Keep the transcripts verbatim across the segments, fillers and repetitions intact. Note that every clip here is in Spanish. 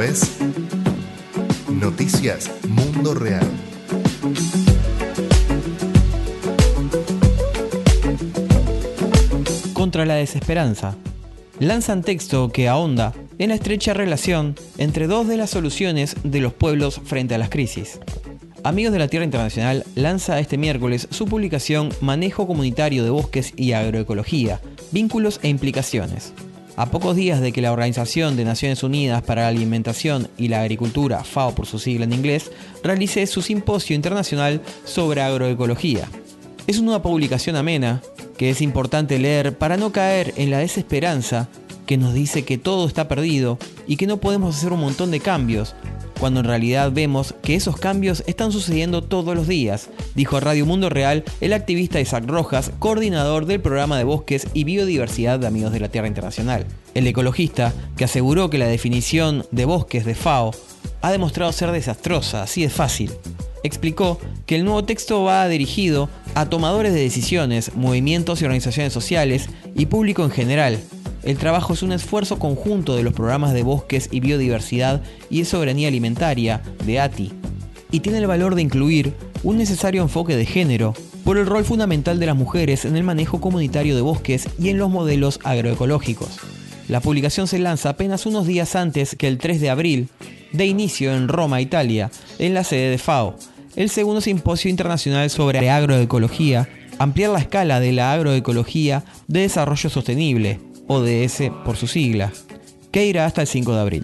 es Noticias Mundo Real. Contra la desesperanza. Lanzan texto que ahonda en la estrecha relación entre dos de las soluciones de los pueblos frente a las crisis. Amigos de la Tierra Internacional lanza este miércoles su publicación Manejo Comunitario de Bosques y Agroecología, Vínculos e Implicaciones. A pocos días de que la Organización de Naciones Unidas para la Alimentación y la Agricultura, FAO por su sigla en inglés, realice su simposio internacional sobre agroecología. Es una publicación amena que es importante leer para no caer en la desesperanza que nos dice que todo está perdido y que no podemos hacer un montón de cambios, cuando en realidad vemos que esos cambios están sucediendo todos los días, dijo a Radio Mundo Real el activista Isaac Rojas, coordinador del programa de bosques y biodiversidad de Amigos de la Tierra Internacional. El ecologista, que aseguró que la definición de bosques de FAO ha demostrado ser desastrosa, así de fácil. Explicó que el nuevo texto va dirigido a tomadores de decisiones, movimientos y organizaciones sociales y público en general. El trabajo es un esfuerzo conjunto de los programas de bosques y biodiversidad y de soberanía alimentaria, de A T I, y tiene el valor de incluir un necesario enfoque de género por el rol fundamental de las mujeres en el manejo comunitario de bosques y en los modelos agroecológicos. La publicación se lanza apenas unos días antes que el tres de abril, de inicio en Roma, Italia, en la sede de FAO, el segundo simposio internacional sobre agroecología, ampliar la escala de la agroecología de desarrollo sostenible, O D S por su sigla, que irá hasta el cinco de abril.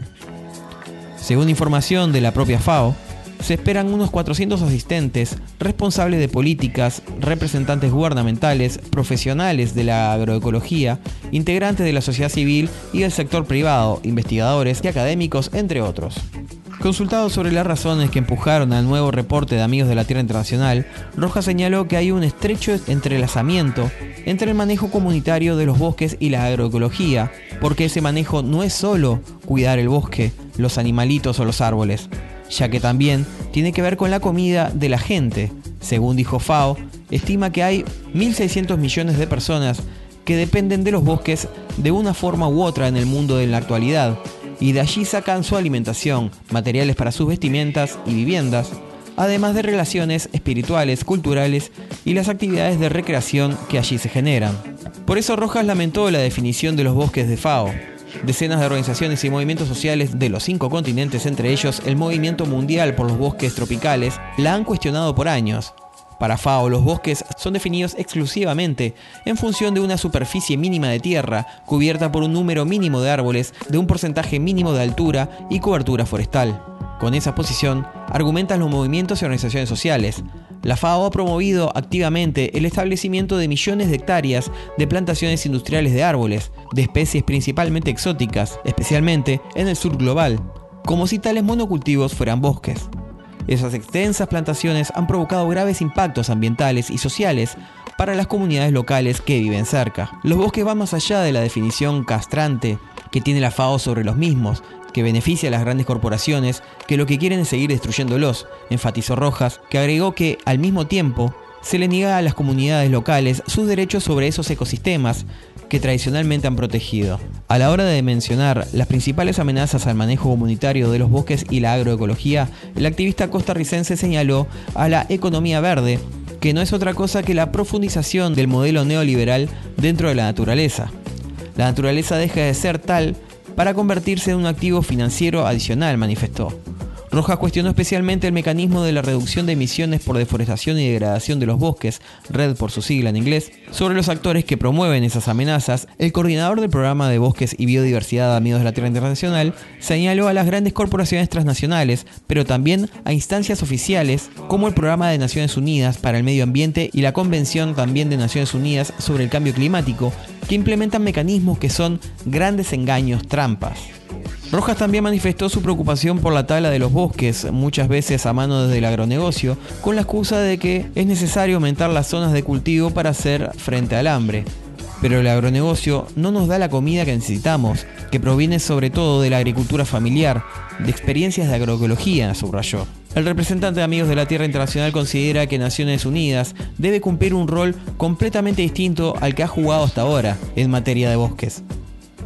Según información de la propia FAO, se esperan unos cuatrocientos asistentes, responsables de políticas, representantes gubernamentales, profesionales de la agroecología, integrantes de la sociedad civil y del sector privado, investigadores y académicos, entre otros. Consultado sobre las razones que empujaron al nuevo reporte de Amigos de la Tierra Internacional, Rojas señaló que hay un estrecho entrelazamiento entre el manejo comunitario de los bosques y la agroecología, porque ese manejo no es solo cuidar el bosque, los animalitos o los árboles, ya que también tiene que ver con la comida de la gente. Según dijo FAO, estima que hay mil seiscientos millones de personas que dependen de los bosques de una forma u otra en el mundo de la actualidad, y de allí sacan su alimentación, materiales para sus vestimentas y viviendas, además de relaciones espirituales, culturales y las actividades de recreación que allí se generan. Por eso Rojas lamentó la definición de los bosques de FAO. Decenas de organizaciones y movimientos sociales de los cinco continentes, entre ellos el Movimiento Mundial por los Bosques Tropicales, la han cuestionado por años. Para FAO, los bosques son definidos exclusivamente en función de una superficie mínima de tierra, cubierta por un número mínimo de árboles, de un porcentaje mínimo de altura y cobertura forestal. Con esa posición, argumentan los movimientos y organizaciones sociales. La FAO ha promovido activamente el establecimiento de millones de hectáreas de plantaciones industriales de árboles, de especies principalmente exóticas, especialmente en el sur global, como si tales monocultivos fueran bosques. Esas extensas plantaciones han provocado graves impactos ambientales y sociales para las comunidades locales que viven cerca. Los bosques van más allá de la definición castrante que tiene la FAO sobre los mismos, que beneficia a las grandes corporaciones que lo que quieren es seguir destruyéndolos, enfatizó Rojas, que agregó que, al mismo tiempo, se le niega a las comunidades locales sus derechos sobre esos ecosistemas que tradicionalmente han protegido. A la hora de mencionar las principales amenazas al manejo comunitario de los bosques y la agroecología, el activista costarricense señaló a la economía verde, que no es otra cosa que la profundización del modelo neoliberal dentro de la naturaleza. La naturaleza deja de ser tal para convertirse en un activo financiero adicional, manifestó. Rojas cuestionó especialmente el mecanismo de la reducción de emisiones por deforestación y degradación de los bosques, REDD por su sigla en inglés. Sobre los actores que promueven esas amenazas, el coordinador del programa de bosques y biodiversidad de Amigos de la Tierra Internacional señaló a las grandes corporaciones transnacionales, pero también a instancias oficiales como el Programa de Naciones Unidas para el Medio Ambiente y la Convención también de Naciones Unidas sobre el Cambio Climático, que implementan mecanismos que son grandes engaños, trampas. Rojas también manifestó su preocupación por la tala de los bosques, muchas veces a mano del agronegocio, con la excusa de que es necesario aumentar las zonas de cultivo para hacer frente al hambre. Pero el agronegocio no nos da la comida que necesitamos, que proviene sobre todo de la agricultura familiar, de experiencias de agroecología, subrayó. El representante de Amigos de la Tierra Internacional considera que Naciones Unidas debe cumplir un rol completamente distinto al que ha jugado hasta ahora en materia de bosques.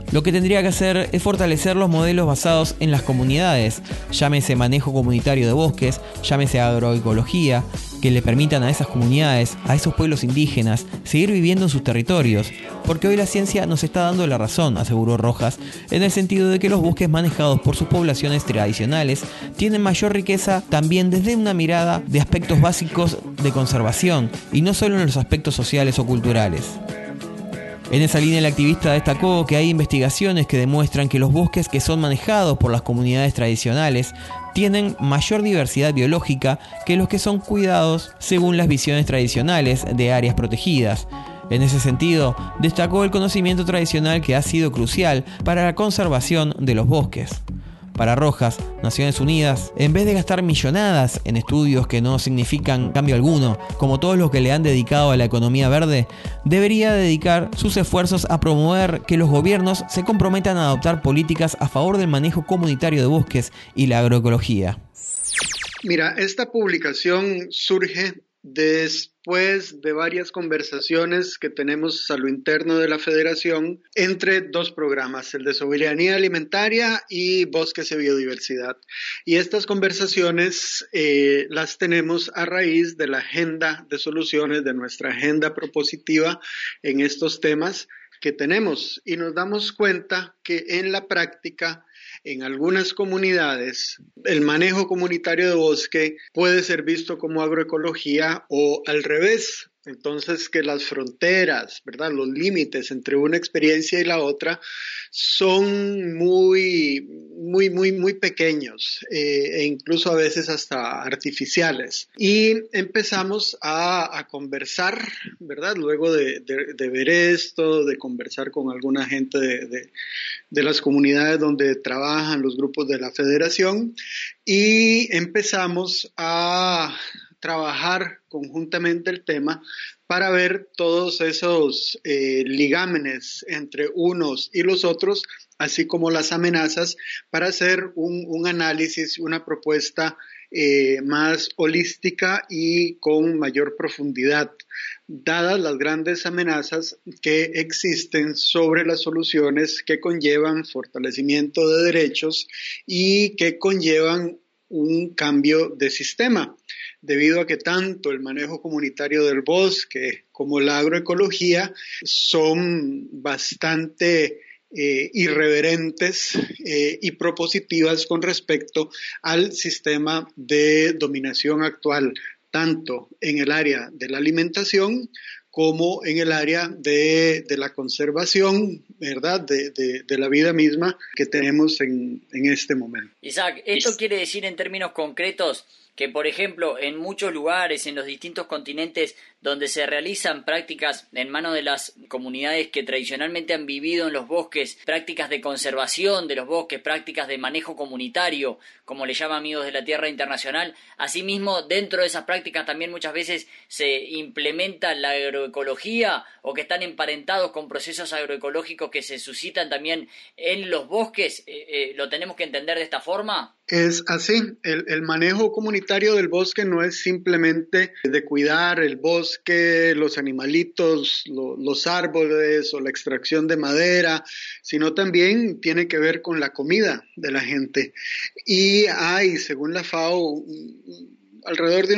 Lo que tendría que hacer es fortalecer los modelos basados en las comunidades, llámese manejo comunitario de bosques, llámese agroecología, que le permitan a esas comunidades, a esos pueblos indígenas, seguir viviendo en sus territorios, porque hoy la ciencia nos está dando la razón, aseguró Rojas, en el sentido de que los bosques manejados por sus poblaciones tradicionales tienen mayor riqueza también desde una mirada de aspectos básicos de conservación, y no solo en los aspectos sociales o culturales. En esa línea, el activista destacó que hay investigaciones que demuestran que los bosques que son manejados por las comunidades tradicionales tienen mayor diversidad biológica que los que son cuidados según las visiones tradicionales de áreas protegidas. En ese sentido, destacó el conocimiento tradicional que ha sido crucial para la conservación de los bosques. Para Rojas, Naciones Unidas, en vez de gastar millonadas en estudios que no significan cambio alguno, como todos los que le han dedicado a la economía verde, debería dedicar sus esfuerzos a promover que los gobiernos se comprometan a adoptar políticas a favor del manejo comunitario de bosques y la agroecología. Mira, esta publicación surge después de varias conversaciones que tenemos a lo interno de la Federación entre dos programas, el de soberanía alimentaria y bosques y biodiversidad. Y estas conversaciones eh, las tenemos a raíz de la agenda de soluciones, de nuestra agenda propositiva en estos temas que tenemos. Y nos damos cuenta que en la práctica, en algunas comunidades, el manejo comunitario de bosque puede ser visto como agroecología o al revés. Entonces, que las fronteras, ¿verdad?, los límites entre una experiencia y la otra son muy, muy, muy, muy pequeños eh, e incluso a veces hasta artificiales. Y empezamos a, a conversar, ¿verdad?, luego de, de, de ver esto, de conversar con alguna gente de, de, de las comunidades donde trabajan los grupos de la Federación, y empezamos a trabajar conjuntamente el tema para ver todos esos eh, ligámenes entre unos y los otros, así como las amenazas, para hacer un, un análisis, una propuesta eh, más holística y con mayor profundidad, dadas las grandes amenazas que existen sobre las soluciones que conllevan fortalecimiento de derechos y que conllevan un cambio de sistema, debido a que tanto el manejo comunitario del bosque como la agroecología son bastante eh, irreverentes eh, y propositivas con respecto al sistema de dominación actual, tanto en el área de la alimentación como en el área de, de la conservación, ¿verdad?, de, de, de la vida misma que tenemos en, en este momento. Isaac, ¿esto quiere decir en términos concretos que, por ejemplo, en muchos lugares, en los distintos continentes donde se realizan prácticas en manos de las comunidades que tradicionalmente han vivido en los bosques, prácticas de conservación de los bosques, prácticas de manejo comunitario, como le llama Amigos de la Tierra Internacional, asimismo, dentro de esas prácticas también muchas veces se implementa la agroecología, o que están emparentados con procesos agroecológicos que se suscitan también en los bosques? Eh, eh, ¿lo tenemos que entender de esta forma? Es así, el, el manejo comunitario del bosque no es simplemente de cuidar el bosque, los animalitos, lo, los árboles o la extracción de madera, sino también tiene que ver con la comida de la gente. Y hay, según la FAO, alrededor de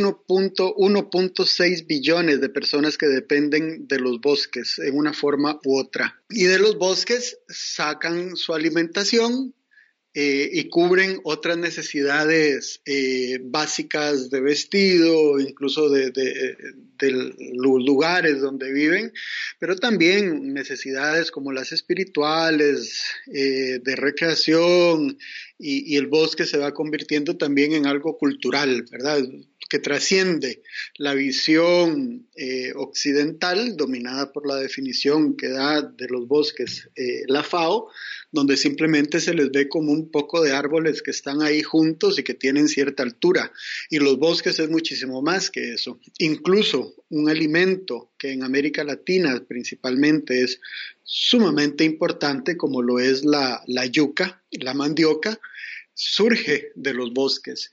uno punto seis billones de personas que dependen de los bosques en una forma u otra. Y de los bosques sacan su alimentación, Eh, y cubren otras necesidades eh, básicas de vestido, incluso de, de, de los lugares donde viven, pero también necesidades como las espirituales, eh, de recreación, y, y el bosque se va convirtiendo también en algo cultural, ¿verdad?, que trasciende la visión eh, occidental, dominada por la definición que da de los bosques eh, la FAO, donde simplemente se les ve como un poco de árboles que están ahí juntos y que tienen cierta altura. Y los bosques es muchísimo más que eso. Incluso un alimento que en América Latina principalmente es sumamente importante, como lo es la, la yuca, la mandioca, surge de los bosques.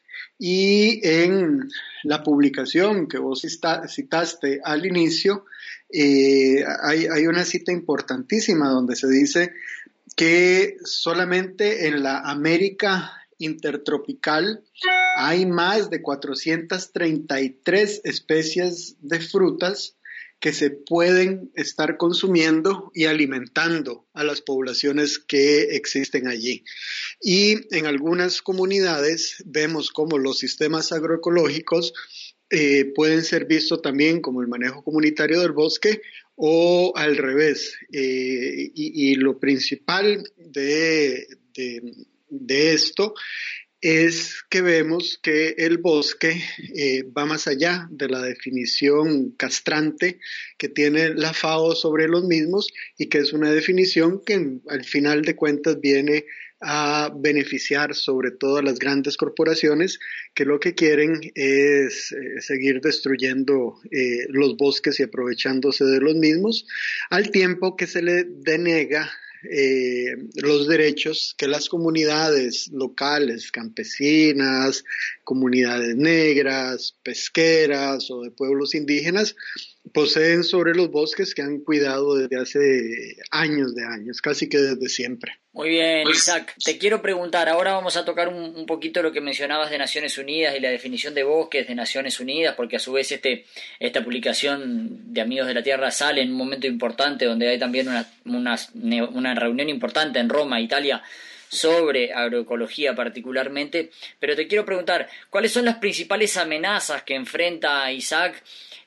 Y en la publicación que vos citaste al inicio, eh, hay, hay una cita importantísima donde se dice que solamente en la América intertropical hay más de cuatrocientas treinta y tres especies de frutas que se pueden estar consumiendo y alimentando a las poblaciones que existen allí. Y en algunas comunidades vemos cómo los sistemas agroecológicos eh, pueden ser vistos también como el manejo comunitario del bosque o al revés. Eh, y, y lo principal de, de, de esto es que vemos que el bosque eh, va más allá de la definición castrante que tiene la FAO sobre los mismos y que es una definición que al final de cuentas viene a beneficiar sobre todo a las grandes corporaciones que lo que quieren es eh, seguir destruyendo eh, los bosques y aprovechándose de los mismos, al tiempo que se le denega Eh, los derechos que las comunidades locales, campesinas, comunidades negras, pesqueras o de pueblos indígenas poseen sobre los bosques que han cuidado desde hace años de años, casi que desde siempre. Muy bien, Isaac. Te quiero preguntar, ahora vamos a tocar un, un poquito lo que mencionabas de Naciones Unidas y la definición de bosques de Naciones Unidas, porque a su vez este esta publicación de Amigos de la Tierra sale en un momento importante donde hay también una, una, una reunión importante en Roma, Italia, sobre agroecología particularmente. Pero te quiero preguntar, ¿cuáles son las principales amenazas que enfrenta Isaac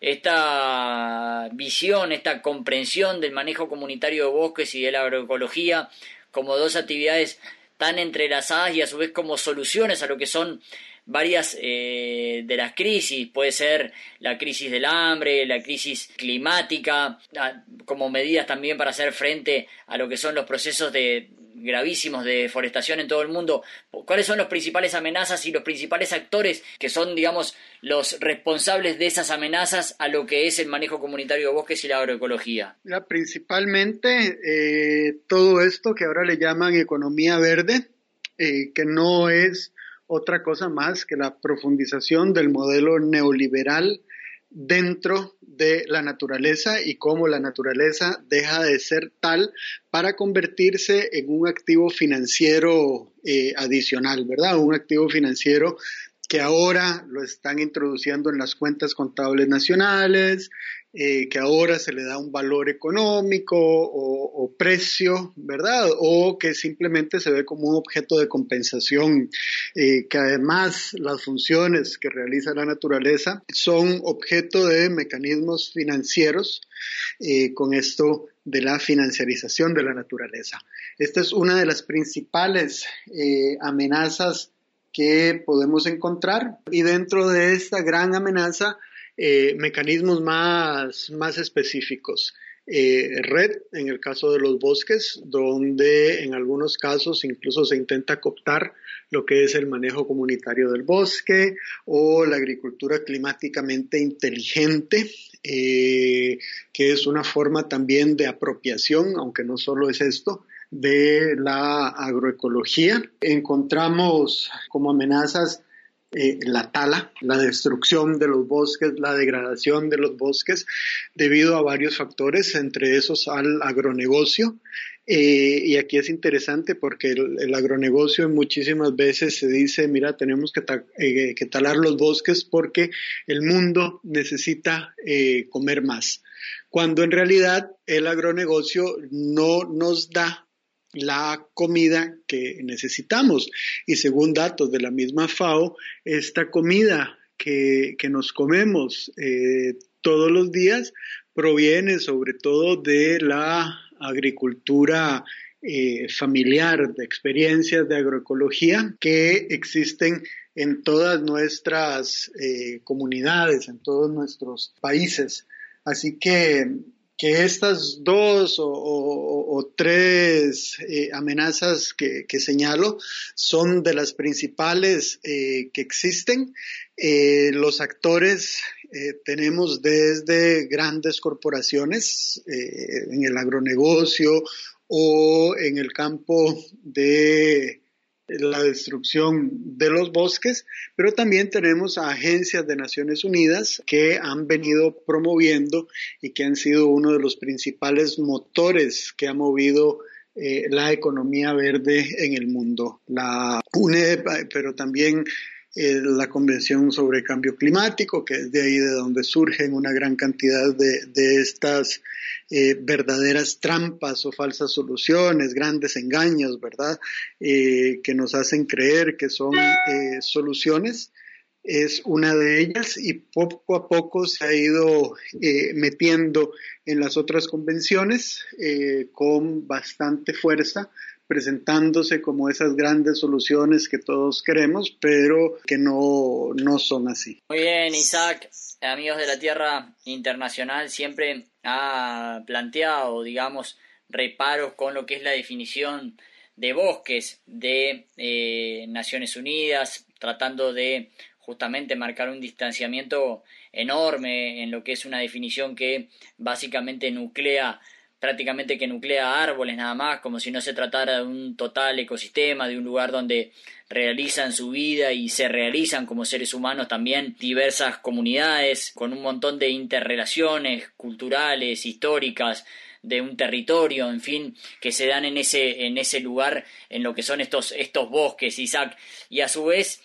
esta visión, esta comprensión del manejo comunitario de bosques y de la agroecología como dos actividades tan entrelazadas y a su vez como soluciones a lo que son varias eh, de las crisis? Puede ser la crisis del hambre, la crisis climática, como medidas también para hacer frente a lo que son los procesos de gravísimos de deforestación en todo el mundo. ¿Cuáles son las principales amenazas y los principales actores que son, digamos, los responsables de esas amenazas a lo que es el manejo comunitario de bosques y la agroecología? Mira, principalmente eh, todo esto que ahora le llaman economía verde, eh, que no es otra cosa más que la profundización del modelo neoliberal dentro de la naturaleza y cómo la naturaleza deja de ser tal para convertirse en un activo financiero eh, adicional, ¿verdad? Un activo financiero que ahora lo están introduciendo en las cuentas contables nacionales, eh, que ahora se le da un valor económico o, o precio, ¿verdad? O que simplemente se ve como un objeto de compensación, eh, que además las funciones que realiza la naturaleza son objeto de mecanismos financieros, eh, con esto de la financiarización de la naturaleza. Esta es una de las principales eh, amenazas que podemos encontrar, y dentro de esta gran amenaza, eh, mecanismos más, más específicos. Eh, red, en el caso de los bosques, donde en algunos casos incluso se intenta cooptar lo que es el manejo comunitario del bosque o la agricultura climáticamente inteligente, eh, que es una forma también de apropiación, aunque no solo es esto, de la agroecología. Encontramos como amenazas eh, la tala, la destrucción de los bosques, la degradación de los bosques, debido a varios factores, entre esos al agronegocio. Eh, y aquí es interesante porque el, el agronegocio muchísimas veces se dice, mira, tenemos que, ta- eh, que talar los bosques porque el mundo necesita eh, comer más, cuando en realidad el agronegocio no nos da la comida que necesitamos. Y según datos de la misma FAO, esta comida que, que nos comemos eh, todos los días proviene sobre todo de la agricultura eh, familiar, de experiencias de agroecología que existen en todas nuestras eh, comunidades, en todos nuestros países. Así que que estas dos o, o, o tres eh, amenazas que, que señalo son de las principales eh, que existen. Eh, los actores eh, tenemos desde grandes corporaciones eh, en el agronegocio o en el campo de la destrucción de los bosques, pero también tenemos a agencias de Naciones Unidas que han venido promoviendo y que han sido uno de los principales motores que ha movido eh, la economía verde en el mundo. La U N E P, pero también eh, la Convención sobre Cambio Climático, que es de ahí de donde surgen una gran cantidad de, de estas eh, verdaderas trampas o falsas soluciones, grandes engaños, ¿verdad? Eh, que nos hacen creer que son eh, soluciones. Es una de ellas y poco a poco se ha ido eh, metiendo en las otras convenciones eh, con bastante fuerza, presentándose como esas grandes soluciones que todos queremos, pero que no, no son así. Muy bien, Isaac. Amigos de la Tierra Internacional siempre ha planteado, digamos, reparos con lo que es la definición de bosques de eh, Naciones Unidas, tratando de justamente marcar un distanciamiento enorme en lo que es una definición que básicamente nuclea, prácticamente que nuclea árboles nada más, como si no se tratara de un total ecosistema, de un lugar donde realizan su vida y se realizan como seres humanos también diversas comunidades con un montón de interrelaciones culturales, históricas, de un territorio, en fin, que se dan en ese, en ese lugar, en lo que son estos, estos bosques, Isaac, y a su vez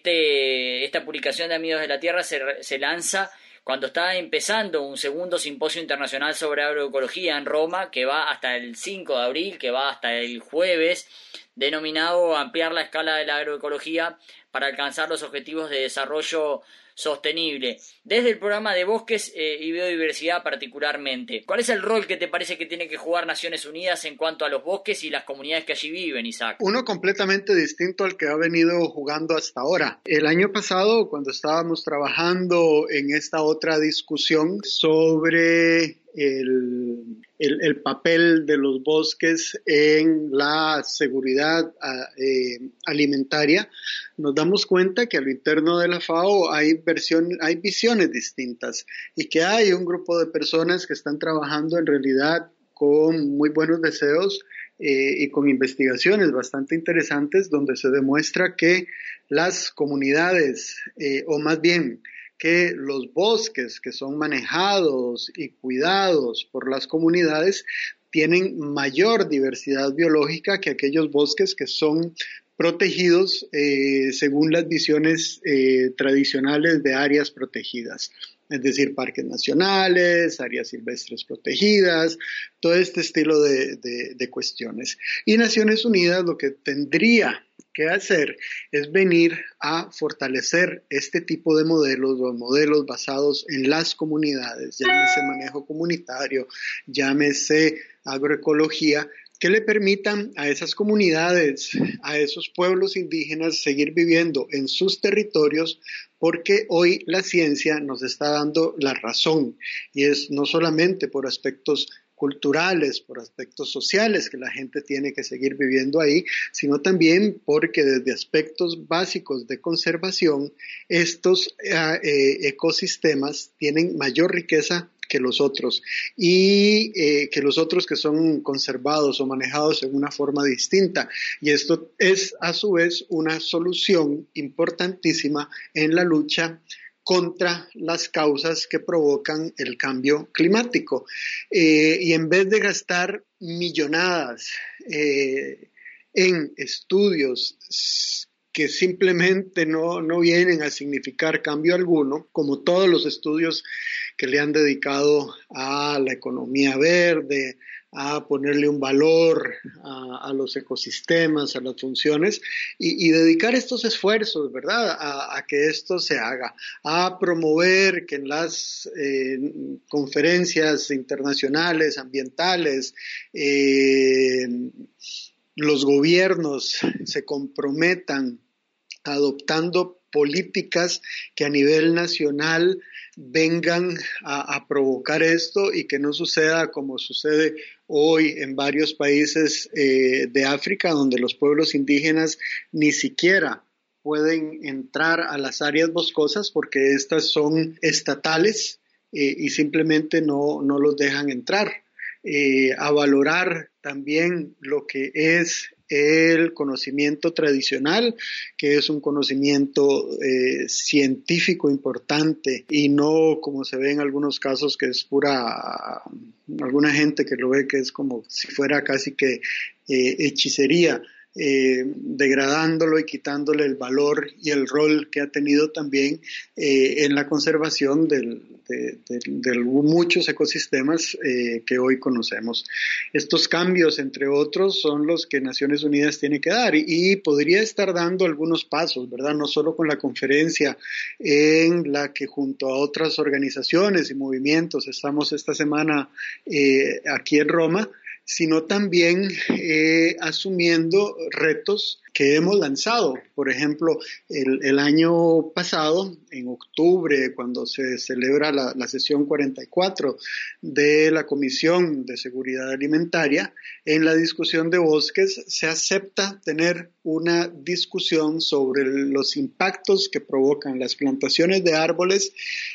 Este, esta publicación de Amigos de la Tierra se, se lanza cuando está empezando un segundo simposio internacional sobre agroecología en Roma, que va hasta el cinco de abril, que va hasta el jueves, denominado Ampliar la escala de la agroecología para alcanzar los objetivos de desarrollo sostenible. Desde el programa de bosques eh, y biodiversidad particularmente, ¿cuál es el rol que te parece que tiene que jugar Naciones Unidas en cuanto a los bosques y las comunidades que allí viven, Isaac? Uno completamente distinto al que ha venido jugando hasta ahora. El año pasado, cuando estábamos trabajando en esta otra discusión sobre el, el, el papel de los bosques en la seguridad eh, alimentaria, nos damos cuenta que a lo interno de la FAO hay, versión, hay visiones distintas y que hay un grupo de personas que están trabajando en realidad con muy buenos deseos eh, y con investigaciones bastante interesantes donde se demuestra que las comunidades, eh, o más bien que los bosques que son manejados y cuidados por las comunidades tienen mayor diversidad biológica que aquellos bosques que son protegidos eh, según las visiones eh, tradicionales de áreas protegidas, es decir, parques nacionales, áreas silvestres protegidas, todo este estilo de, de, de cuestiones. Y Naciones Unidas lo que tendría que hacer es venir a fortalecer este tipo de modelos, los modelos basados en las comunidades, llámese manejo comunitario, llámese agroecología, que le permitan a esas comunidades, a esos pueblos indígenas seguir viviendo en sus territorios, porque hoy la ciencia nos está dando la razón, y es no solamente por aspectos culturales, por aspectos sociales que la gente tiene que seguir viviendo ahí, sino también porque desde aspectos básicos de conservación, estos eh, ecosistemas tienen mayor riqueza que los otros y eh, que los otros que son conservados o manejados en una forma distinta. Y esto es a su vez una solución importantísima en la lucha contra las causas que provocan el cambio climático. Eh, y en vez de gastar millonadas eh, en estudios que simplemente no, no vienen a significar cambio alguno, como todos los estudios que le han dedicado a la economía verde, a ponerle un valor a, a los ecosistemas, a las funciones, y, y dedicar estos esfuerzos, ¿verdad?, a, a que esto se haga, a promover que en las eh, conferencias internacionales, ambientales, eh, los gobiernos se comprometan adoptando políticas que a nivel nacional vengan a, a provocar esto y que no suceda como sucede hoy en varios países eh, de África, donde los pueblos indígenas ni siquiera pueden entrar a las áreas boscosas porque estas son estatales eh, y simplemente no, no los dejan entrar. Eh, a valorar también lo que es el conocimiento tradicional, que es un conocimiento eh, científico importante y no como se ve en algunos casos que es pura, alguna gente que lo ve que es como si fuera casi que eh, hechicería. Eh, degradándolo y quitándole el valor y el rol que ha tenido también eh, en la conservación del, de, de, de muchos ecosistemas eh, que hoy conocemos. Estos cambios, entre otros, son los que Naciones Unidas tiene que dar y, y podría estar dando algunos pasos, ¿verdad? No solo con la conferencia en la que junto a otras organizaciones y movimientos estamos esta semana eh, aquí en Roma, sino también eh, asumiendo retos que hemos lanzado. Por ejemplo, el, el año pasado, en octubre, cuando se celebra la, la sesión cuarenta y cuatro de la Comisión de Seguridad Alimentaria, en la discusión de bosques se acepta tener una discusión sobre los impactos que provocan las plantaciones de árboles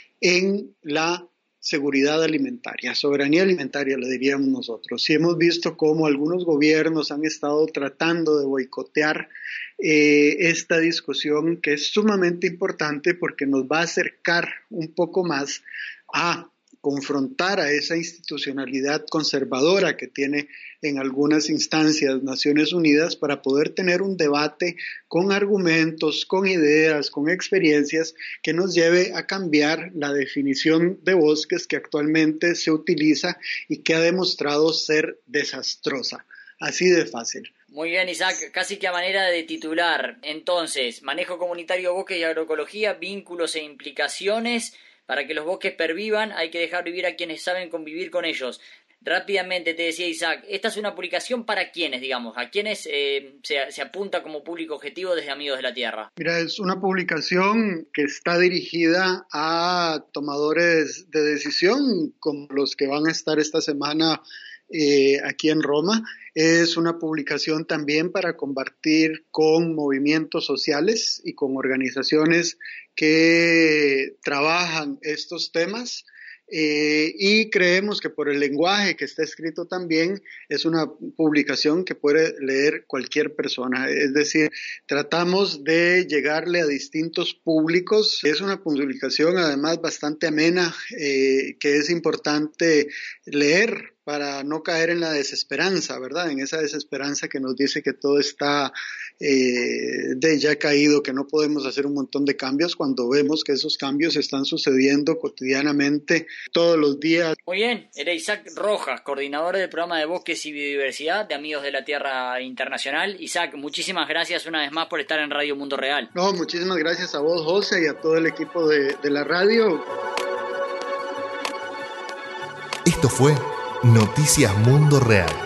en la seguridad alimentaria, soberanía alimentaria, le diríamos nosotros. Y hemos visto cómo algunos gobiernos han estado tratando de boicotear eh, esta discusión que es sumamente importante porque nos va a acercar un poco más a confrontar a esa institucionalidad conservadora que tiene en algunas instancias Naciones Unidas para poder tener un debate con argumentos, con ideas, con experiencias que nos lleve a cambiar la definición de bosques que actualmente se utiliza y que ha demostrado ser desastrosa. Así de fácil. Muy bien, Isaac, casi que a manera de titular. Entonces, manejo comunitario de bosques y agroecología, vínculos e implicaciones. Para que los bosques pervivan hay que dejar vivir a quienes saben convivir con ellos. Rápidamente te decía Isaac, esta es una publicación para quiénes, digamos, a quiénes eh, se, se apunta como público objetivo desde Amigos de la Tierra. Mira, es una publicación que está dirigida a tomadores de decisión, como los que van a estar esta semana eh, aquí en Roma. Es una publicación también para compartir con movimientos sociales y con organizaciones que trabajan estos temas. Eh, y creemos que por el lenguaje que está escrito también es una publicación que puede leer cualquier persona, es decir, tratamos de llegarle a distintos públicos. Es una publicación además bastante amena, eh, que es importante leer para no caer en la desesperanza, ¿verdad? En esa desesperanza que nos dice que todo está eh, de ya caído, que no podemos hacer un montón de cambios cuando vemos que esos cambios están sucediendo cotidianamente todos los días. Muy bien, era Isaac Rojas, coordinador del programa de Bosques y Biodiversidad de Amigos de la Tierra Internacional. Isaac, muchísimas gracias una vez más por estar en Radio Mundo Real. No, muchísimas gracias a vos, José, y a todo el equipo de, de la radio. Esto fue Noticias Mundo Real.